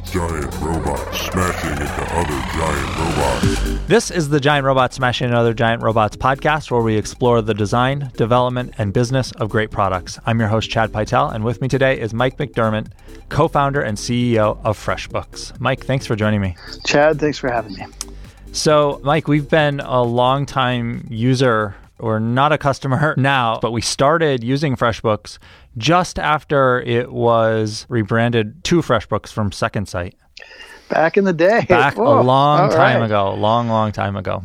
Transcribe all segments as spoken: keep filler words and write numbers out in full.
Giant robots smashing into other giant robots. This is the Giant Robots Smashing into Other Giant Robots podcast, where we explore the design, development, and business of great products. I'm your host, Chad Pytel, and with me today is Mike McDermott, co-founder and C E O of FreshBooks. Mike, thanks for joining me. Chad, thanks for having me. So, Mike, we've been a long-time user. We're not a customer now, but we started using FreshBooks just after it was rebranded to FreshBooks from Second Sight. Back in the day. Back Whoa. a long All time right. ago, long, long time ago.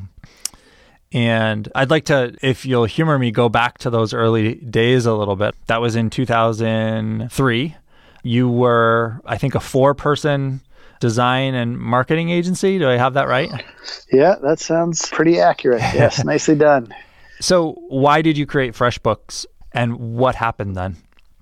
And I'd like to, if you'll humor me, go back to those early days a little bit. That was in two thousand three. You were, I think, a four-person design and marketing agency. Do I have that right? Yeah, that sounds pretty accurate. Yes, nicely done. So why did you create FreshBooks, and what happened then?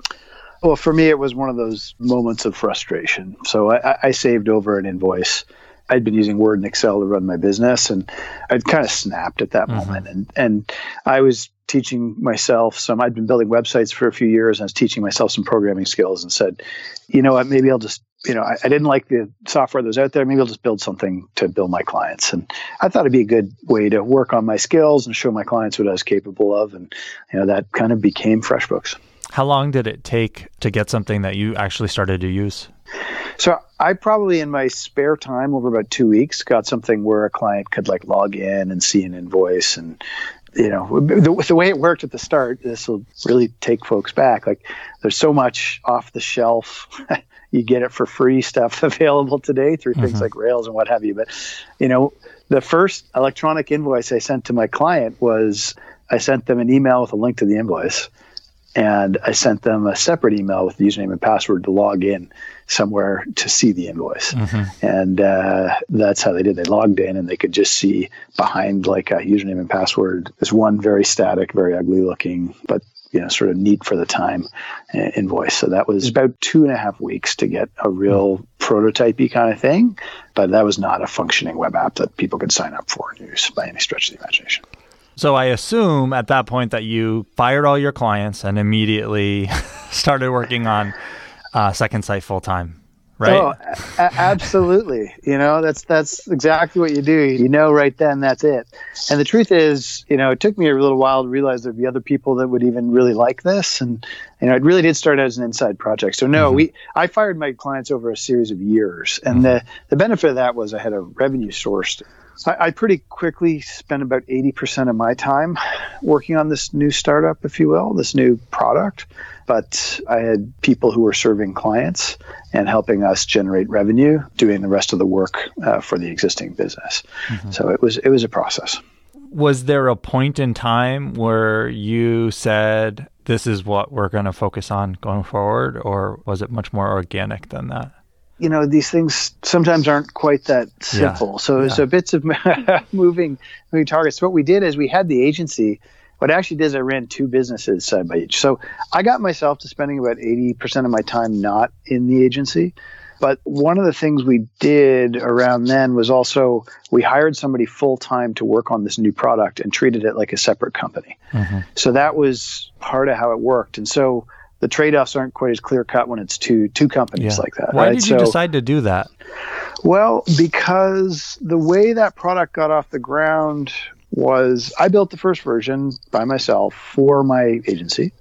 Well, for me, it was one of those moments of frustration. So I, I saved over an invoice. I'd been using Word and Excel to run my business, and I'd kind of snapped at that mm-hmm. moment. And and I was teaching myself some, I'd been building websites for a few years, and I was teaching myself some programming skills and said, you know what, maybe I'll just, you know, I, I didn't like the software that was out there. Maybe I'll just build something to build my clients. And I thought it'd be a good way to work on my skills and show my clients what I was capable of. And, you know, that kind of became FreshBooks. How long did it take to get something that you actually started to use? So I probably in my spare time over about two weeks got something where a client could like log in and see an invoice. And, you know, the, the way it worked at the start, this will really take folks back. Like there's so much off the shelf. You get it for free stuff available today through things mm-hmm. like Rails and what have you. But, you know, the first electronic invoice I sent to my client was I sent them an email with a link to the invoice. And I sent them a separate email with the username and password to log in somewhere to see the invoice. Mm-hmm. And uh, that's how they did. They logged in and they could just see behind like a username and password this one very static, very ugly looking, but you know, sort of neat for the time uh, invoice. So that was about two and a half weeks to get a real mm-hmm. prototypey kind of thing. But that was not a functioning web app that people could sign up for and use by any stretch of the imagination. So I assume at that point that you fired all your clients and immediately started working on uh, Second Sight full time, right? Oh, a- absolutely. You know, that's that's exactly what you do. You know, right then, that's it. And the truth is, you know, it took me a little while to realize there'd be other people that would even really like this. And, you know, it really did start as an inside project. So no, mm-hmm. we I fired my clients over a series of years. And mm-hmm. the, the benefit of that was I had a revenue source. I, I pretty quickly spent about eighty percent of my time working on this new startup, if you will, this new product. But I had people who were serving clients and helping us generate revenue, doing the rest of the work uh, for the existing business. Mm-hmm. So it was it was a process. Was there a point in time where you said, this is what we're going to focus on going forward, or was it much more organic than that? You know, these things sometimes aren't quite that simple. Yeah. So, yeah. so bits of moving, moving targets. What we did is we had the agency. What I actually did is I ran two businesses side by each. So I got myself to spending about eighty percent of my time not in the agency. But one of the things we did around then was also we hired somebody full-time to work on this new product and treated it like a separate company. Mm-hmm. So that was part of how it worked. And so the trade-offs aren't quite as clear-cut when it's two two companies yeah. like that. Why right? did you so, decide to do that? Well, because the way that product got off the ground was I built the first version by myself for my agency.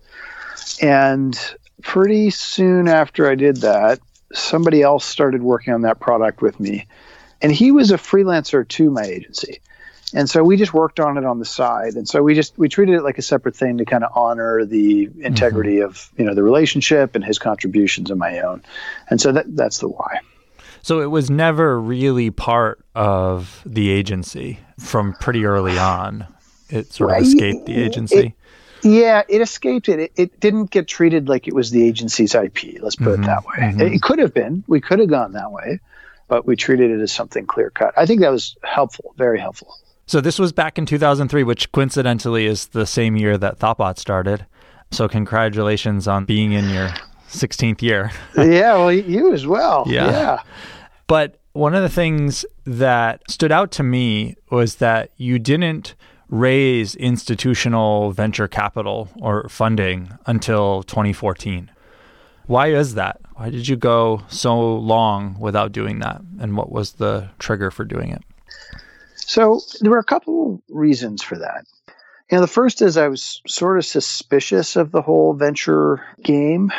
And pretty soon after I did that, somebody else started working on that product with me. And he was a freelancer to my agency. And so we just worked on it on the side. And so we just, we treated it like a separate thing to kind of honor the integrity mm-hmm. of, you know, the relationship and his contributions and my own. And so that that's the why. So it was never really part of the agency from pretty early on. It sort of well, escaped the agency. It, yeah, it escaped it. it. It didn't get treated like it was the agency's I P. Let's put mm-hmm. it that way. Mm-hmm. It, it could have been. We could have gone that way, but we treated it as something clear cut. I think that was helpful, very helpful. So this was back in two thousand three, which coincidentally is the same year that Thoughtbot started. So congratulations on being in your sixteenth year. Yeah, well, you as well. Yeah. yeah. But one of the things that stood out to me was that you didn't raise institutional venture capital or funding until twenty fourteen. Why is that? Why did you go so long without doing that? And what was the trigger for doing it? So there were a couple reasons for that. You know, the first is I was sort of suspicious of the whole venture game.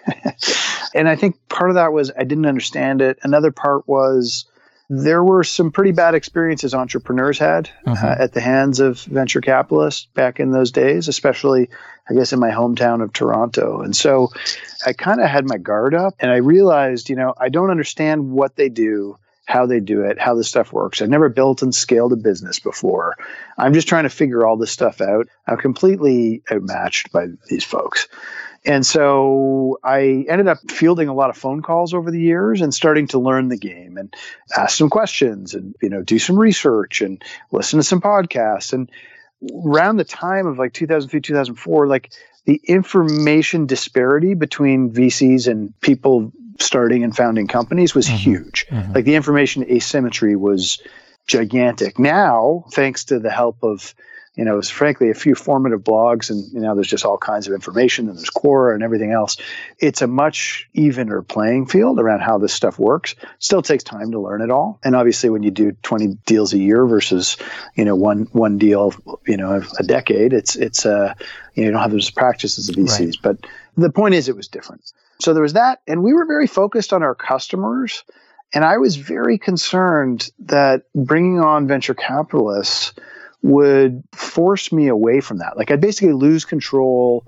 And I think part of that was I didn't understand it. Another part was there were some pretty bad experiences entrepreneurs had uh-huh. uh, at the hands of venture capitalists back in those days, especially, I guess, in my hometown of Toronto. And so I kind of had my guard up and I realized, you know, I don't understand what they do, how they do it, how this stuff works. I've never built and scaled a business before. I'm just trying to figure all this stuff out. I'm completely outmatched by these folks. And so I ended up fielding a lot of phone calls over the years and starting to learn the game and ask some questions and, you know, do some research and listen to some podcasts. And around the time of like two thousand three, two thousand four, like the information disparity between V Cs and people starting and founding companies was mm-hmm. huge. Mm-hmm. Like the information asymmetry was gigantic. Now, thanks to the help of, you know, frankly, a few formative blogs and, you know, there's just all kinds of information and there's Quora and everything else. It's a much evener playing field around how this stuff works. Still takes time to learn it all. And obviously when you do twenty deals a year versus, you know, one, one deal, you know, a decade, it's, it's, uh, you know, you don't have those practices of V Cs, right. But the point is it was different. So there was that. And we were very focused on our customers. And I was very concerned that bringing on venture capitalists would force me away from that. Like I'd basically lose control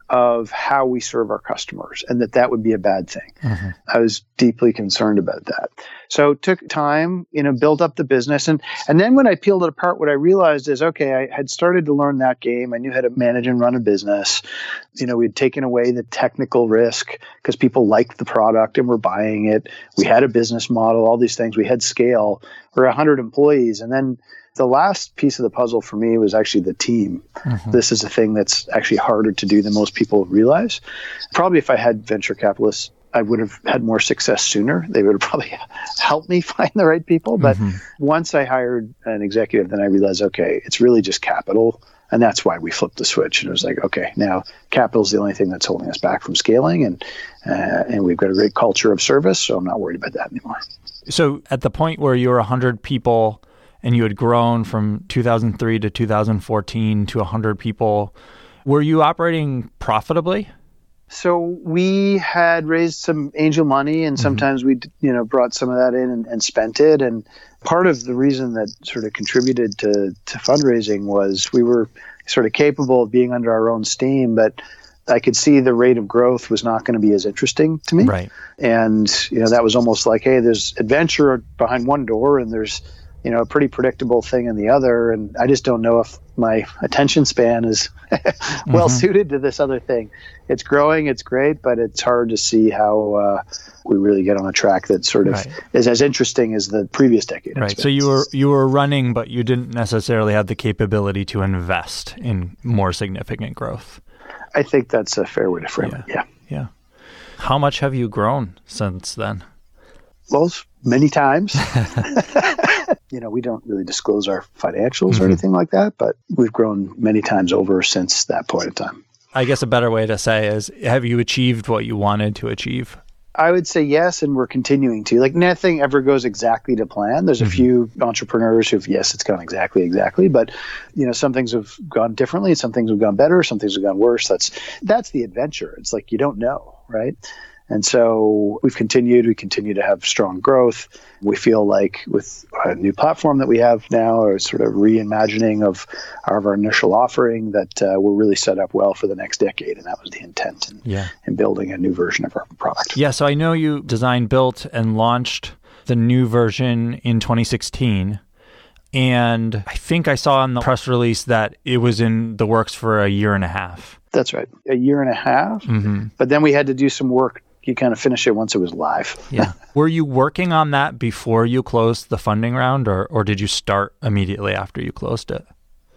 of how we serve our customers and that that would be a bad thing. Mm-hmm. I was deeply concerned about that. So it took time, you know, build up the business. And, and then when I peeled it apart, what I realized is, okay, I had started to learn that game. I knew how to manage and run a business. You know, we'd taken away the technical risk because people liked the product and were buying it. We had a business model, all these things. We had scale. We're one hundred employees. And then the last piece of the puzzle for me was actually the team. Mm-hmm. This is a thing that's actually harder to do than most people realize. Probably if I had venture capitalists, I would have had more success sooner. They would have probably helped me find the right people. But mm-hmm. once I hired an executive, then I realized, okay, it's really just capital. And that's why we flipped the switch. And it was like, okay, now capital is the only thing that's holding us back from scaling. And, uh, and we've got a great culture of service. So I'm not worried about that anymore. So at the point where you were one hundred people, and you had grown from two thousand three to two thousand fourteen to one hundred people, were you operating profitably? So we had raised some angel money and sometimes mm-hmm. we, you know, brought some of that in and, and spent it. And part of the reason that sort of contributed to, to fundraising was we were sort of capable of being under our own steam, but I could see the rate of growth was not going to be as interesting to me. Right. And, you know, that was almost like, hey, there's adventure behind one door and there's, you know, a pretty predictable thing in the other. And I just don't know if my attention span is well mm-hmm. suited to this other thing. It's growing, it's great, but it's hard to see how uh, we really get on a track that sort of right. is as interesting as the previous decade. Right. So you were you were running, but you didn't necessarily have the capability to invest in more significant growth. I think that's a fair way to frame yeah. it. Yeah. Yeah. How much have you grown since then? Well, many times. You know, we don't really disclose our financials mm-hmm. or anything like that, but we've grown many times over since that point in time. I guess a better way to say is, have you achieved what you wanted to achieve? I would say yes, and we're continuing to. Like, nothing ever goes exactly to plan. There's mm-hmm. a few entrepreneurs who've, yes, it's gone exactly, exactly, but, you know, some things have gone differently, some things have gone better, some things have gone worse. That's that's the adventure. It's like you don't know, right? And so we've continued, we continue to have strong growth. We feel like with a new platform that we have now, or sort of reimagining of our, of our initial offering, that uh, we're really set up well for the next decade. And that was the intent in, yeah. in building a new version of our product. Yeah, so I know you designed, built, and launched the new version in twenty sixteen. And I think I saw in the press release that it was in the works for a year and a half. That's right. A year and a half. Mm-hmm. But then we had to do some work. You kind of finish it once it was live. Yeah. Were you working on that before you closed the funding round, or, or did you start immediately after you closed it?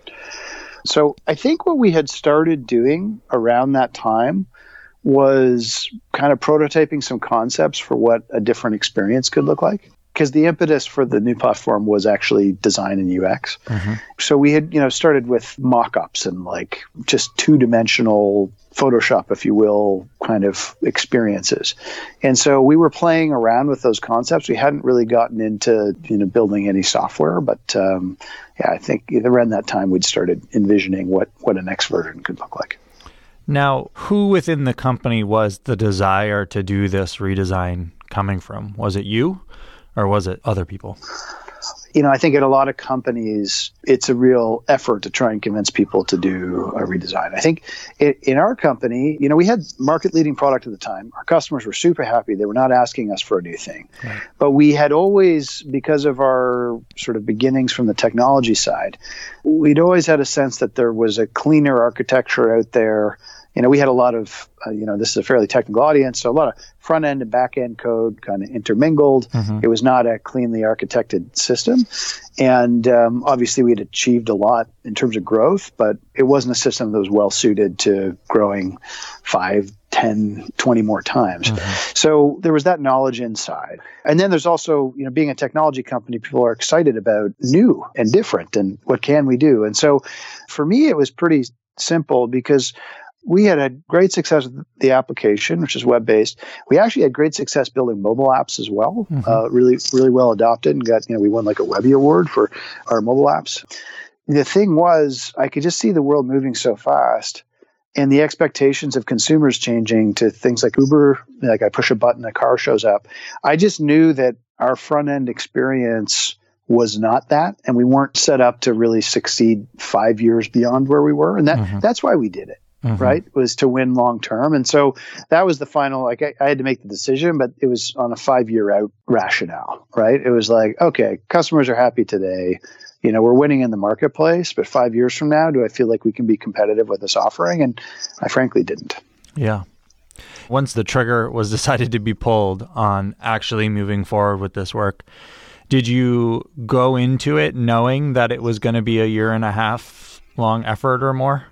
So I think what we had started doing around that time was kind of prototyping some concepts for what a different experience could look like. because the impetus for the new platform was actually design and U X. Mm-hmm. So we had, you know, started with mock-ups and like just two-dimensional Photoshop, if you will, kind of experiences. And so we were playing around with those concepts. We hadn't really gotten into, you know, building any software, but um, yeah, I think around that time we'd started envisioning what, what a next version could look like. Now, who within the company was the desire to do this redesign coming from? Was it you or was it other people? You know, I think in a lot of companies, it's a real effort to try and convince people to do a redesign. I think it, in our company, you know, we had market-leading product at the time. Our customers were super happy. They were not asking us for a new thing. Right. But we had always, because of our sort of beginnings from the technology side, we'd always had a sense that there was a cleaner architecture out there. You know, we had a lot of, uh, you know, this is a fairly technical audience, so a lot of front end and back end code kind of intermingled. Mm-hmm. It was not a cleanly architected system. And um, obviously we had achieved a lot in terms of growth, but it wasn't a system that was well suited to growing five, ten, twenty more times. Mm-hmm. So there was that knowledge inside. And then there's also, you know, being a technology company, people are excited about new and different and what can we do? And so for me, it was pretty simple because we had had great success with the application, which is web-based. We actually had great success building mobile apps as well, mm-hmm. uh, really, really well adopted and got, you know, we won like a Webby Award for our mobile apps. The thing was, I could just see the world moving so fast and the expectations of consumers changing to things like Uber, like I push a button, a car shows up. I just knew that our front-end experience was not that, and we weren't set up to really succeed five years beyond where we were. And that mm-hmm. that's why we did it. Mm-hmm. Right, was to win long term. And so that was the final, like I, I had to make the decision, but it was on a five year out rationale, right? It was like, okay, customers are happy today. You know, we're winning in the marketplace, but five years from now, do I feel like we can be competitive with this offering? And I frankly didn't. Yeah. Once the trigger was decided to be pulled on actually moving forward with this work, did you go into it knowing that it was going to be a year and a half long effort or more?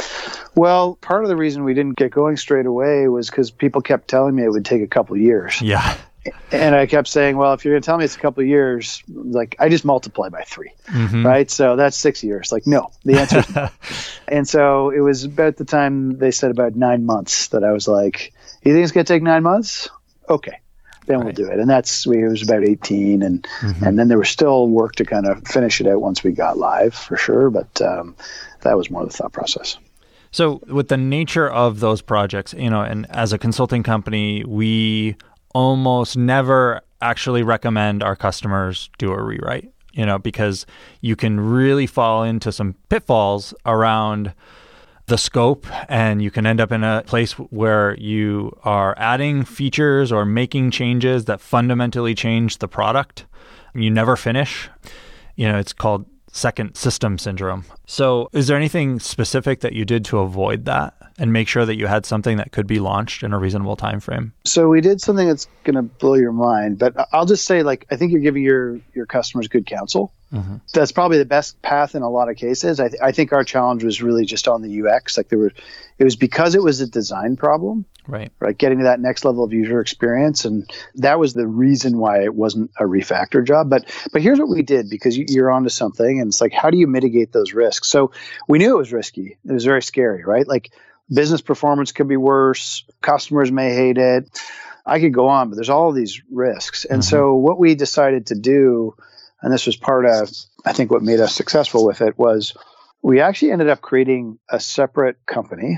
Well, part of the reason we didn't get going straight away was because people kept telling me it would take a couple of years. Yeah. And I kept saying, well, if you're going to tell me it's a couple of years, like I just multiply by three, mm-hmm. right? So that's six years. Like, no, the answer is no. And so it was about the time they said about nine months that I was like, you think it's going to take nine months? Okay. Then right. we'll do it. And that's, we, it was about eighteen. And, mm-hmm. and then there was still work to kind of finish it out once we got live for sure. But um, that was more the thought process. So with the nature of those projects, you know, and as a consulting company, we almost never actually recommend our customers do a rewrite, you know, because you can really fall into some pitfalls around the scope and you can end up in a place where you are adding features or making changes that fundamentally change the product. You never finish. You know, it's called second system syndrome. So is there anything specific that you did to avoid that and make sure that you had something that could be launched in a reasonable time frame? So we did something that's going to blow your mind, but I'll just say, like, I think you're giving your, your customers good counsel. Mm-hmm. That's probably the best path in a lot of cases. I, th- I think our challenge was really just on the U X. Like there were, it was because it was a design problem, right? Right, getting to that next level of user experience, and that was the reason why it wasn't a refactor job. But but here's what we did, because you, you're onto something, and it's like, how do you mitigate those risks? So we knew it was risky. It was very scary, right? Like business performance could be worse. Customers may hate it. I could go on, but there's all of these risks. And mm-hmm. so what we decided to do, and this was part of, I think, what made us successful with it, was we actually ended up creating a separate company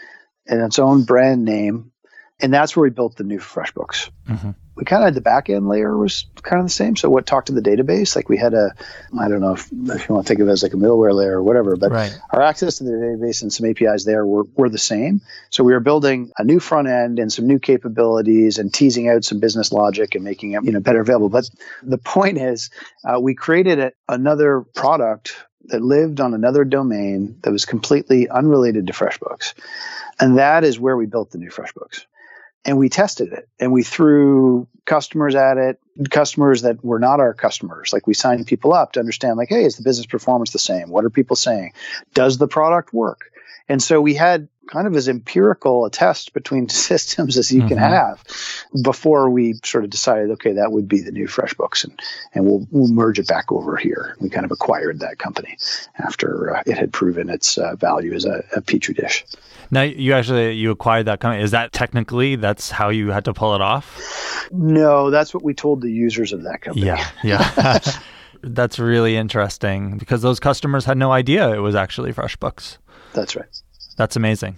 and its own brand name. And that's where we built the new FreshBooks. Mm-hmm. We kind of had the back end layer was kind of the same. So what talked to the database, like we had a, I don't know if, if you want to think of it as like a middleware layer or whatever, but right. our access to the database and some A P Is there were, were the same. So we were building a new front end and some new capabilities and teasing out some business logic and making it, you know, better available. But the point is, uh, we created a, another product that lived on another domain that was completely unrelated to FreshBooks. And that is where we built the new FreshBooks. And we tested it, and we threw customers at it, customers that were not our customers. Like we signed people up to understand, like, hey, is the business performance the same? What are people saying? Does the product work? And so we had kind of as empirical a test between systems as you mm-hmm. can have before we sort of decided, okay, that would be the new FreshBooks, and, and we'll, we'll merge it back over here. We kind of acquired that company after uh, it had proven its uh, value as a, a petri dish. Now, you actually, you acquired that company. Is that technically, that's how you had to pull it off? No, that's what we told the users of that company. Yeah, yeah. That's really interesting because those customers had no idea it was actually FreshBooks. That's right. That's amazing.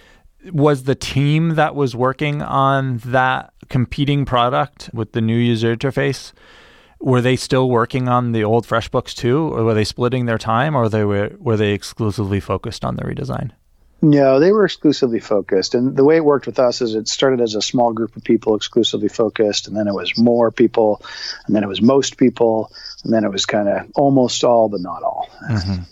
Was the team that was working on that competing product with the new user interface, were they still working on the old FreshBooks too, or were they splitting their time, or they were were they exclusively focused on the redesign? No, they were exclusively focused. And the way it worked with us is it started as a small group of people exclusively focused, and then it was more people, and then it was most people, and then it was kind of almost all, but not all. Mm-hmm.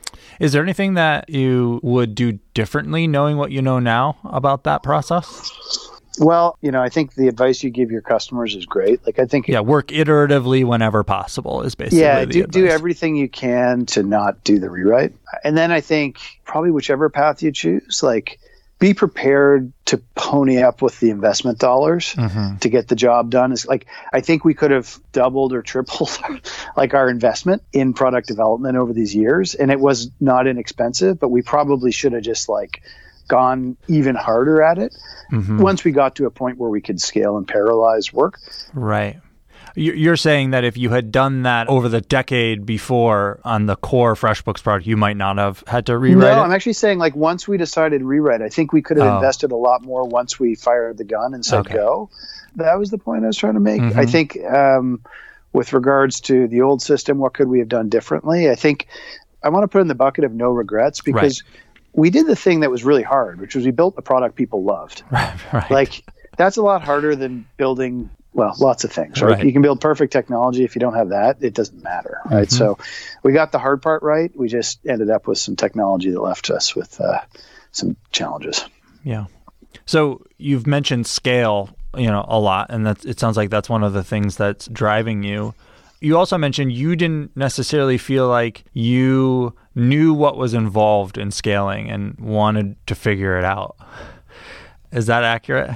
Is there anything that you would do differently knowing what you know now about that process? Well, you know, I think the advice you give your customers is great. Like, I think... Yeah, work iteratively whenever possible is basically yeah, the do, advice. do everything you can to not do the rewrite. And then I think probably whichever path you choose, like, be prepared to pony up with the investment dollars mm-hmm. to get the job done. Is like, I think we could have doubled or tripled like our investment in product development over these years. And it was not inexpensive, but we probably should have just like gone even harder at it mm-hmm. once we got to a point where we could scale and parallelize work. Right. You're saying that if you had done that over the decade before on the core FreshBooks product, you might not have had to rewrite no, it? No, I'm actually saying like once we decided to rewrite, I think we could have oh. invested a lot more once we fired the gun and said okay. go. That was the point I was trying to make. Mm-hmm. I think um, with regards to the old system, what could we have done differently? I think I want to put in the bucket of no regrets because right. we did the thing that was really hard, which was we built a product people loved. Right, right. Like that's a lot harder than building well, lots of things, right? right? You can build perfect technology. If you don't have that, it doesn't matter, right? Mm-hmm. So we got the hard part right. We just ended up with some technology that left us with uh, some challenges. Yeah. So you've mentioned scale, you know, a lot, and that it sounds like that's one of the things that's driving you. You also mentioned you didn't necessarily feel like you knew what was involved in scaling and wanted to figure it out. Is that accurate?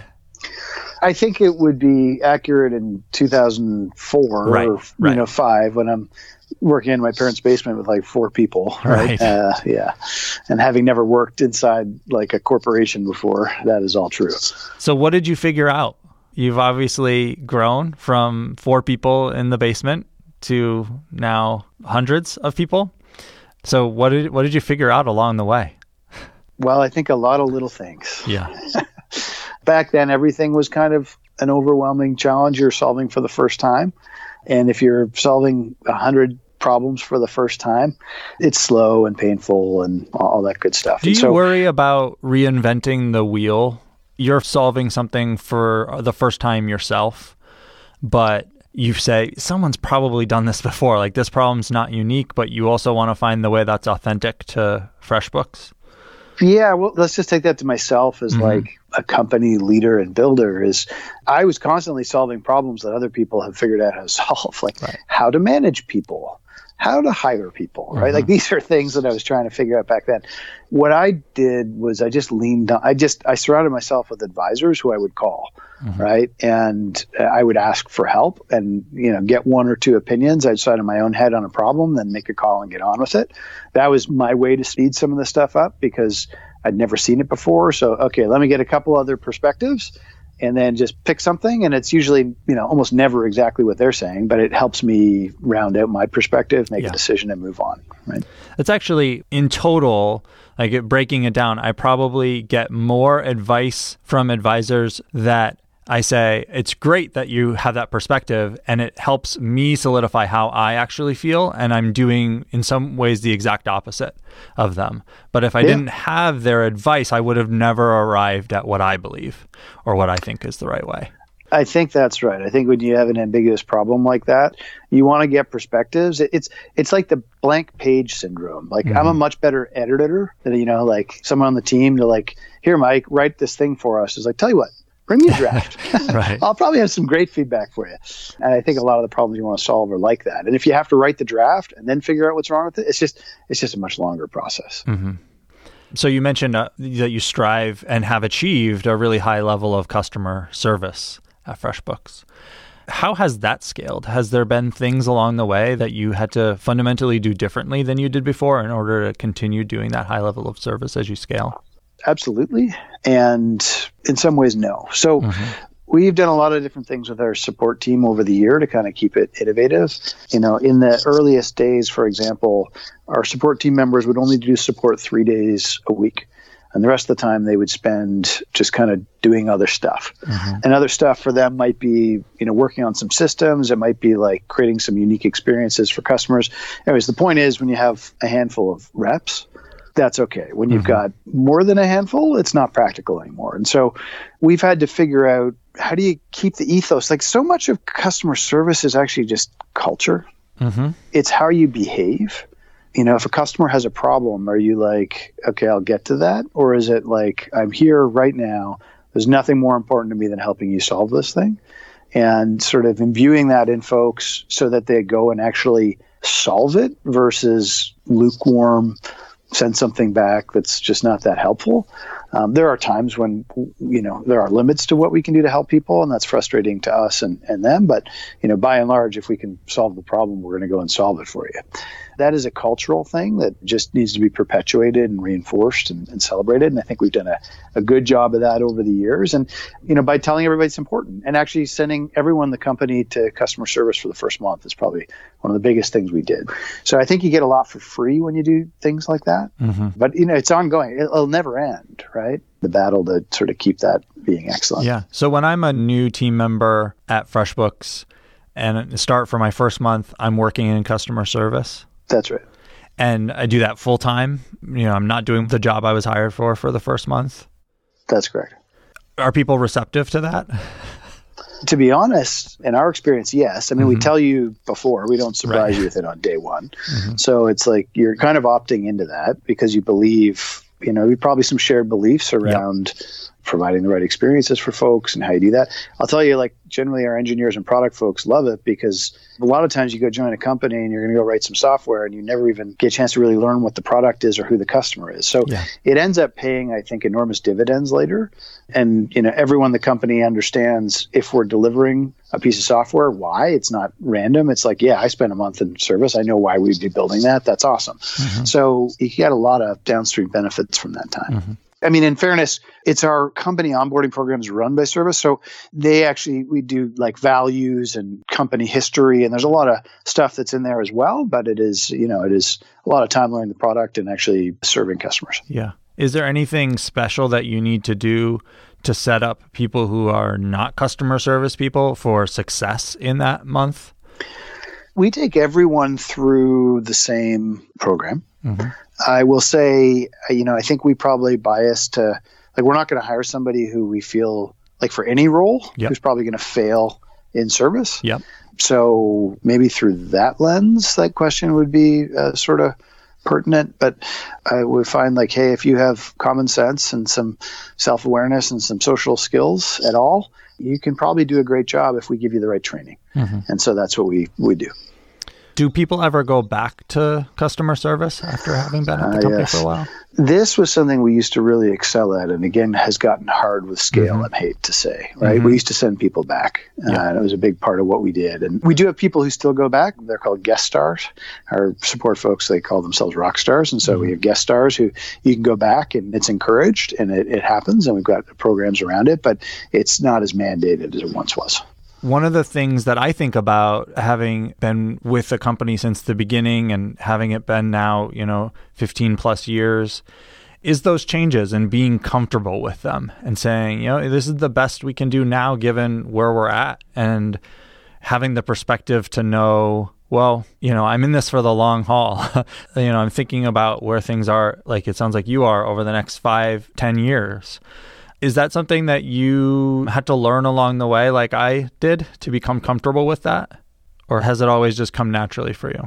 I think it would be accurate in two thousand four right, or right. you know five when I'm working in my parents' basement with like four people, right? right. Uh, yeah, and having never worked inside like a corporation before, that is all true. So, what did you figure out? You've obviously grown from four people in the basement to now hundreds of people. So, what did what did you figure out along the way? Well, I think a lot of little things. Yeah. Back then, everything was kind of an overwhelming challenge you're solving for the first time. And if you're solving a hundred problems for the first time, it's slow and painful and all that good stuff. Do and you so, worry about reinventing the wheel? You're solving something for the first time yourself, but you say, someone's probably done this before. Like, this problem's not unique, but you also want to find the way that's authentic to FreshBooks? Yeah, well, let's just take that to myself as mm-hmm. like a company leader and builder. Is I was constantly solving problems that other people have figured out how to solve, like right. how to manage people, how to hire people, right? Mm-hmm. Like these are things that I was trying to figure out back then. What I did was I just leaned on, I just, I surrounded myself with advisors who I would call, mm-hmm. right? And I would ask for help and, you know, get one or two opinions. I'd decide in my own head on a problem, then make a call and get on with it. That was my way to speed some of the stuff up because I'd never seen it before. So, okay, let me get a couple other perspectives and then just pick something. And it's usually, you know, almost never exactly what they're saying, but it helps me round out my perspective, make yeah. a decision and move on. Right. It's actually in total, like it, breaking it down, I probably get more advice from advisors that I say, it's great that you have that perspective and it helps me solidify how I actually feel. And I'm doing in some ways the exact opposite of them. But if I yeah. didn't have their advice, I would have never arrived at what I believe or what I think is the right way. I think that's right. I think when you have an ambiguous problem like that, you want to get perspectives. It's it's like the blank page syndrome. Like mm-hmm. I'm a much better editor than, you know, like someone on the team to like, here, Mike, write this thing for us. It's like, tell you what, bring me a draft. Right. I'll probably have some great feedback for you. And I think a lot of the problems you want to solve are like that. And if you have to write the draft and then figure out what's wrong with it, it's just it's just a much longer process. Mm-hmm. So you mentioned uh, that you strive and have achieved a really high level of customer service at FreshBooks. How has that scaled? Has there been things along the way that you had to fundamentally do differently than you did before in order to continue doing that high level of service as you scale? Absolutely. And in some ways, no. So mm-hmm. we've done a lot of different things with our support team over the year to kind of keep it innovative. You know, in the earliest days, for example, our support team members would only do support three days a week. And the rest of the time they would spend just kind of doing other stuff. Mm-hmm. And other stuff for them might be, you know, working on some systems. It might be like creating some unique experiences for customers. Anyways, the point is when you have a handful of reps, that's okay. When you've mm-hmm. got more than a handful, it's not practical anymore. And so we've had to figure out, how do you keep the ethos? Like, so much of customer service is actually just culture. Mm-hmm. It's how you behave. You know, if a customer has a problem, are you like, okay, I'll get to that? Or is it like, I'm here right now. There's nothing more important to me than helping you solve this thing. And sort of imbuing that in folks so that they go and actually solve it versus lukewarm, send something back that's just not that helpful. Um, there are times when, you know, there are limits to what we can do to help people, and that's frustrating to us and, and them. But, you know, by and large, if we can solve the problem, we're going to go and solve it for you. That is a cultural thing that just needs to be perpetuated and reinforced and, and celebrated. And I think we've done a, a good job of that over the years. And, you know, by telling everybody it's important and actually sending everyone in the company to customer service for the first month is probably one of the biggest things we did. So I think you get a lot for free when you do things like that. Mm-hmm. But, you know, it's ongoing. It'll never end, right? The battle to sort of keep that being excellent. Yeah. So when I'm a new team member at FreshBooks and start for my first month, I'm working in customer service. That's right. And I do that full time. You know, I'm not doing the job I was hired for for the first month. That's correct. Are people receptive to that? To be honest, in our experience, yes. I mean, mm-hmm. we tell you before, we don't surprise right. you with it on day one. Mm-hmm. So it's like you're kind of opting into that because you believe, you know, probably some shared beliefs around yep. providing the right experiences for folks and how you do that. I'll tell you, like, generally our engineers and product folks love it because a lot of times you go join a company and you're going to go write some software and you never even get a chance to really learn what the product is or who the customer is. So yeah. it ends up paying, I think, enormous dividends later. And, you know, everyone in the company understands if we're delivering a piece of software, why. It's not random. It's like, yeah, I spent a month in service. I know why we'd be building that. That's awesome. Mm-hmm. So you get a lot of downstream benefits from that time. Mm-hmm. I mean, in fairness, it's our company onboarding programs run by Service. So they actually, we do like values and company history, and there's a lot of stuff that's in there as well. But it is, you know, it is a lot of time learning the product and actually serving customers. Yeah. Is there anything special that you need to do to set up people who are not customer service people for success in that month? We take everyone through the same program. Mm-hmm. I will say, you know, I think we probably bias to, like, we're not going to hire somebody who we feel like for any role yep. who's probably going to fail in service. Yep. So maybe through that lens, that question would be uh, sort of pertinent. But I would find like, hey, if you have common sense and some self-awareness and some social skills at all, you can probably do a great job if we give you the right training. Mm-hmm. And so that's what we, we do. Do people ever go back to customer service after having been at the company uh, yes. for a while? This was something we used to really excel at, and again, has gotten hard with scale, mm-hmm. I hate to say, right? Mm-hmm. We used to send people back, uh, yeah. and it was a big part of what we did. And we do have people who still go back. They're called guest stars. Our support folks, they call themselves rock stars, and so mm-hmm. we have guest stars who you can go back, and it's encouraged, and it, it happens, and we've got programs around it, but it's not as mandated as it once was. One of the things that I think about, having been with the company since the beginning and having it been now, you know, fifteen plus years, is those changes and being comfortable with them and saying, you know, this is the best we can do now given where we're at, and having the perspective to know, well, you know, I'm in this for the long haul. you know, I'm thinking about where things are, like it sounds like you are, over the next five, ten years. Is that something that you had to learn along the way, like I did, to become comfortable with that? Or has it always just come naturally for you?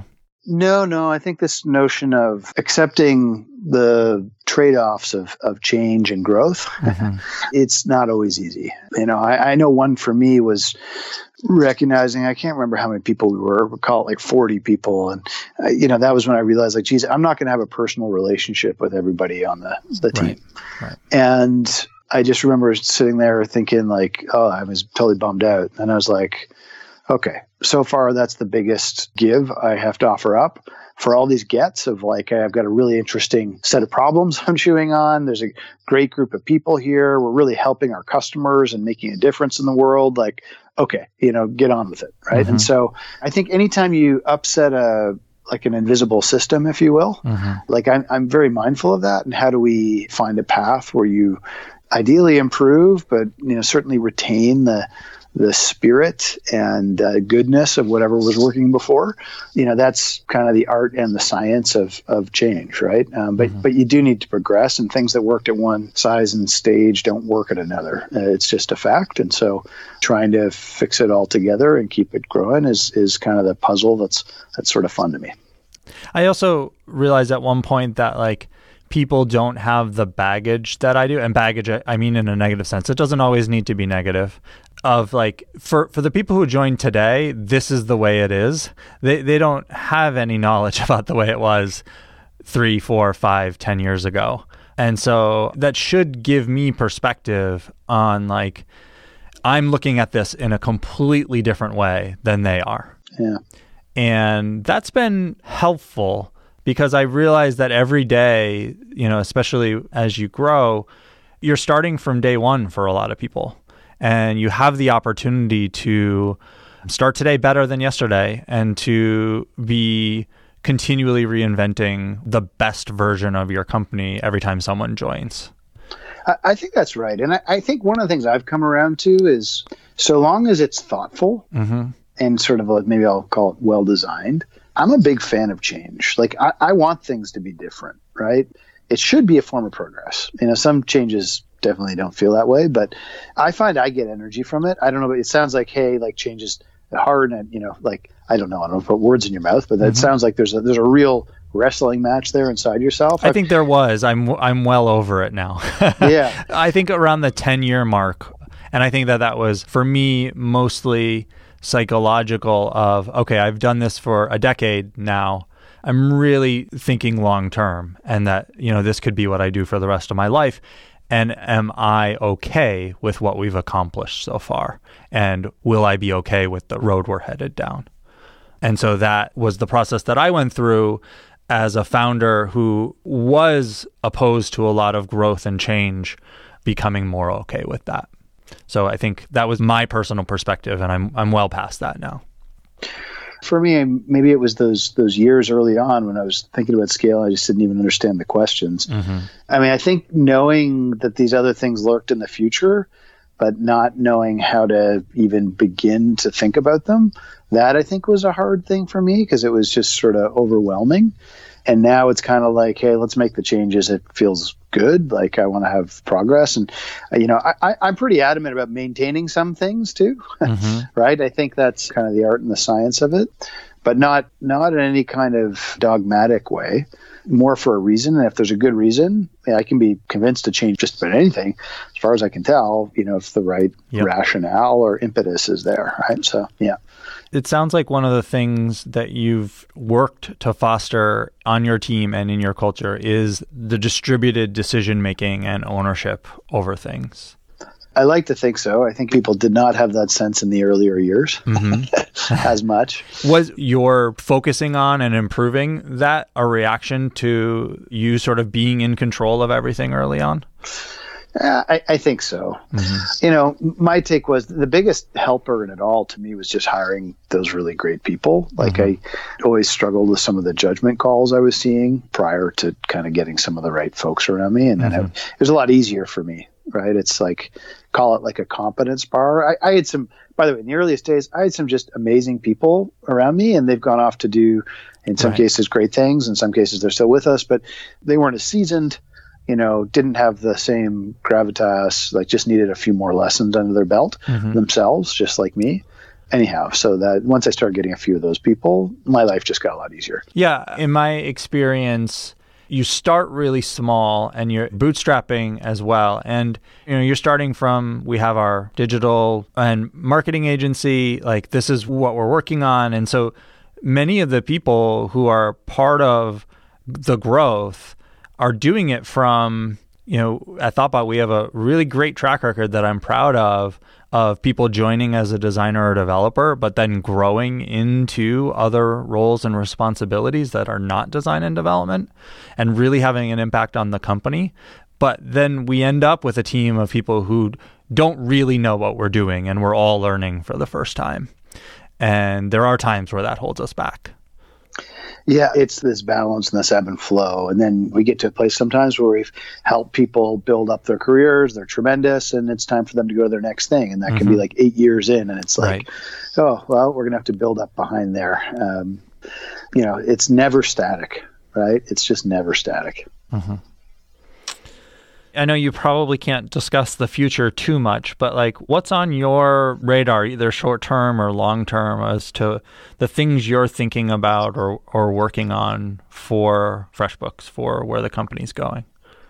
No, no. I think this notion of accepting the trade-offs of, of change and growth, mm-hmm. it's not always easy. You know, I, I know one for me was recognizing, I can't remember how many people we were, we'll call it like forty people. And, uh, you know, that was when I realized, like, geez, I'm not going to have a personal relationship with everybody on the, the team. Right. Right. And I just remember sitting there thinking, like, oh, I was totally bummed out. And I was like, okay, so far that's the biggest give I have to offer up for all these gets of, like, I've got a really interesting set of problems I'm chewing on. There's a great group of people here. We're really helping our customers and making a difference in the world. Like, okay, you know, get on with it, right? Mm-hmm. And so I think anytime you upset a like an invisible system, if you will, mm-hmm. like I'm, I'm very mindful of that. And how do we find a path where you ideally improve, but, you know, certainly retain the the spirit and uh, goodness of whatever was working before? You know, that's kind of the art and the science of of change, right? Um, but mm-hmm. but you do need to progress, and things that worked at one size and stage don't work at another. Uh, it's just a fact. And so trying to fix it all together and keep it growing is is kind of the puzzle that's that's sort of fun to me. I also realized at one point that, like, people don't have the baggage that I do. And baggage, I mean in a negative sense. It doesn't always need to be negative. Of, like, for, for the people who joined today, this is the way it is. They they don't have any knowledge about the way it was three, four, five, ten years ago. And so that should give me perspective on, like, I'm looking at this in a completely different way than they are. Yeah. And that's been helpful, because I realize that every day, you know, especially as you grow, you're starting from day one for a lot of people. And you have the opportunity to start today better than yesterday, and to be continually reinventing the best version of your company every time someone joins. I think that's right. And I, I think one of the things I've come around to is, so long as it's thoughtful mm-hmm. and sort of like, maybe I'll call it well-designed, I'm a big fan of change. Like, I, I want things to be different, right? It should be a form of progress. You know, some changes definitely don't feel that way, but I find I get energy from it. I don't know, but it sounds like, hey, like, change is hard, and, you know, like, I don't know, I don't put words in your mouth, but that mm-hmm. sounds like there's a, there's a real wrestling match there inside yourself. I think there was. I'm I'm well over it now. Yeah. I think around the ten year mark, and I think that that was, for me, mostly psychological of, okay, I've done this for a decade now. I'm really thinking long term, and that, you know, this could be what I do for the rest of my life. And am I okay with what we've accomplished so far? And will I be okay with the road we're headed down? And so that was the process that I went through as a founder who was opposed to a lot of growth and change, becoming more okay with that. So I think that was my personal perspective, and I'm I'm well past that now. For me, maybe it was those those years early on when I was thinking about scale, I just didn't even understand the questions. Mm-hmm. I mean, I think knowing that these other things lurked in the future, but not knowing how to even begin to think about them, that I think was a hard thing for me, because it was just sort of overwhelming. And now it's kind of like, hey, let's make the changes. It feels good. Like, I want to have progress. And, you know, I, I, I'm pretty adamant about maintaining some things too, mm-hmm. right? I think that's kind of the art and the science of it, but not not in any kind of dogmatic way, more for a reason. And if there's a good reason, I can be convinced to change just about anything, as far as I can tell, you know, if the right yep. rationale or impetus is there, right? So, yeah. It sounds like one of the things that you've worked to foster on your team and in your culture is the distributed decision-making and ownership over things. I like to think so. I think people did not have that sense in the earlier years mm-hmm. as much. Was your focusing on and improving that a reaction to you sort of being in control of everything early on? Yeah, I, I think so. Mm-hmm. You know, my take was the biggest helper in it all to me was just hiring those really great people. Like mm-hmm. I always struggled with some of the judgment calls I was seeing prior to kind of getting some of the right folks around me. And then mm-hmm. it, it was a lot easier for me, right? It's like, call it like a competence bar. I, I had some, by the way, in the earliest days, I had some just amazing people around me, and they've gone off to do, in some right. cases, great things. In some cases, they're still with us, but they weren't as seasoned. You know, didn't have the same gravitas, like just needed a few more lessons under their belt mm-hmm. themselves, just like me. anyhow, so that once I started getting a few of those people, my life just got a lot easier. Yeah. In my experience, you start really small and you're bootstrapping as well. And, you know, you're starting from, we have our digital and marketing agency, like this is what we're working on. And so many of the people who are part of the growth are doing it from, you know, at Thoughtbot, we have a really great track record that I'm proud of, of people joining as a designer or developer, but then growing into other roles and responsibilities that are not design and development and really having an impact on the company. But then we end up with a team of people who don't really know what we're doing and we're all learning for the first time. And there are times where that holds us back. Yeah, it's this balance and this ebb and flow. And then we get to a place sometimes where we've helped people build up their careers. They're tremendous. And it's time for them to go to their next thing. And that mm-hmm. can be like eight years in. And it's like, right. oh, well, we're going to have to build up behind there. Um, you know, it's never static, right? It's just never static. Mm-hmm. I know you probably can't discuss the future too much, but like what's on your radar, either short term or long term, as to the things you're thinking about or, or working on for FreshBooks, for where the company's going?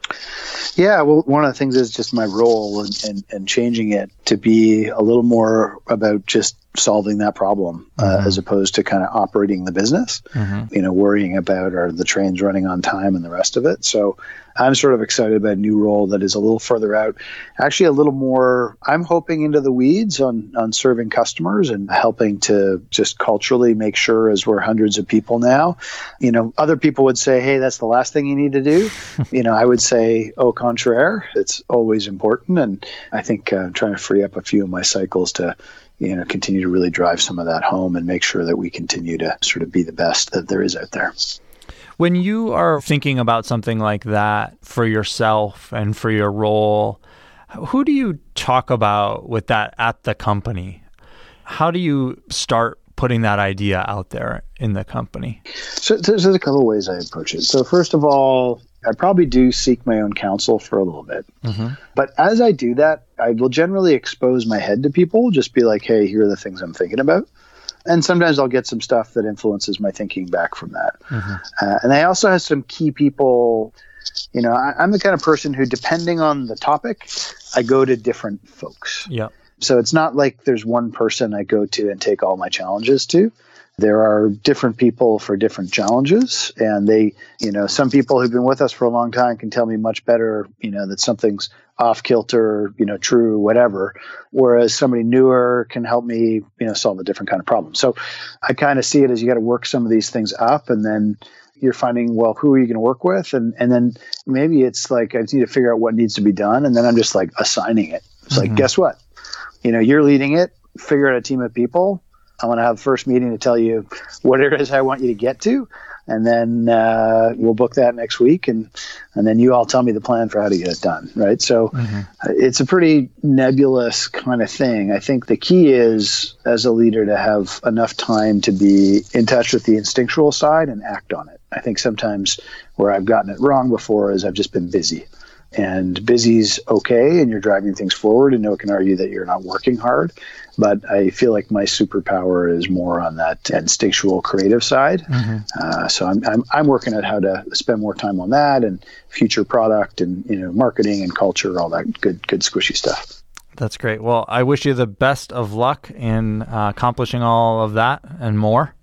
Yeah, well, one of the things is just my role and, and, and changing it to be a little more about just solving that problem uh, mm-hmm. as opposed to kind of operating the business, mm-hmm. you know, worrying about are the trains running on time and the rest of it. So I'm sort of excited about a new role that is a little further out, actually a little more, I'm hoping into the weeds on, on serving customers and helping to just culturally make sure, as we're hundreds of people now, you know, other people would say, hey, that's the last thing you need to do. You know, I would say, au contraire, it's always important. And I think uh, I'm trying to free up a few of my cycles to, you know, continue to really drive some of that home and make sure that we continue to sort of be the best that there is out there. When you are thinking about something like that for yourself and for your role, who do you talk about with that at the company? How do you start putting that idea out there in the company? So there's a couple of ways I approach it. So first of all, I probably do seek my own counsel for a little bit. Mm-hmm. But as I do that, I will generally expose my head to people, just be like, hey, here are the things I'm thinking about. And sometimes I'll get some stuff that influences my thinking back from that. Mm-hmm. Uh, and I also have some key people. You know, I, I'm the kind of person who, depending on the topic, I go to different folks. Yeah. So it's not like there's one person I go to and take all my challenges to. There are different people for different challenges. And they, you know, some people who've been with us for a long time can tell me much better, you know, that something's off kilter, you know, true, whatever. Whereas somebody newer can help me, you know, solve a different kind of problem. So I kind of see it as you got to work some of these things up, and then you're finding, well, who are you going to work with? And and then maybe it's like, I need to figure out what needs to be done. And then I'm just like assigning it. It's mm-hmm. like, guess what? You know, you're leading it, figure out a team of people. I want to have the first meeting to tell you what it is I want you to get to. And then uh, we'll book that next week. And, and then you all tell me the plan for how to get it done. Right. So mm-hmm. it's a pretty nebulous kind of thing. I think the key is, as a leader, to have enough time to be in touch with the instinctual side and act on it. I think sometimes where I've gotten it wrong before is I've just been busy. And busy's okay, and you're driving things forward, and no one can argue that you're not working hard. But I feel like my superpower is more on that instinctual creative side. Mm-hmm. Uh, so I'm, I'm I'm working at how to spend more time on that, and future product, and you know, marketing and culture, all that good good squishy stuff. That's great. Well, I wish you the best of luck in uh, accomplishing all of that and more.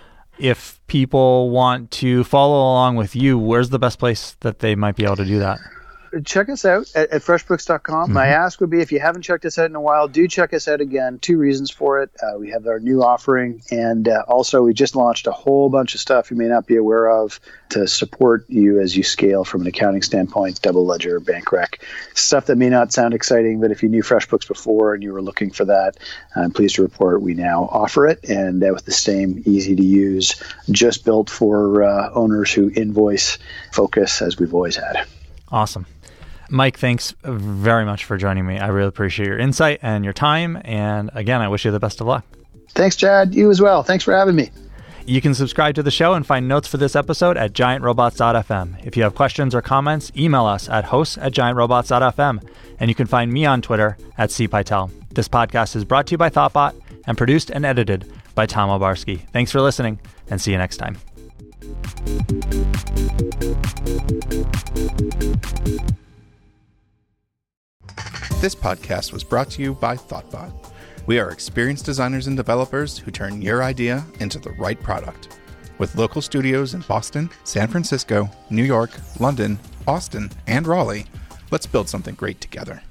If people want to follow along with you, where's the best place that they might be able to do that? Check us out at, at freshbooks dot com. Mm-hmm. My ask would be, if you haven't checked us out in a while, do check us out again. Two reasons for it. Uh, we have our new offering, and uh, also we just launched a whole bunch of stuff you may not be aware of to support you as you scale from an accounting standpoint, double ledger, bank rec, stuff that may not sound exciting, but if you knew FreshBooks before and you were looking for that, I'm pleased to report we now offer it, and uh, with the same easy to use, just built for uh, owners who invoice focus as we've always had. Awesome. Mike, thanks very much for joining me. I really appreciate your insight and your time. And again, I wish you the best of luck. Thanks, Chad. You as well. Thanks for having me. You can subscribe to the show and find notes for this episode at giant robots dot f m. If you have questions or comments, email us at hosts at giant robots dot f m. And you can find me on Twitter at c pytel. This podcast is brought to you by Thoughtbot and produced and edited by Tom Obarski. Thanks for listening, and see you next time. This podcast was brought to you by Thoughtbot. We are experienced designers and developers who turn your idea into the right product. With local studios in Boston, San Francisco, New York, London, Austin, and Raleigh, let's build something great together.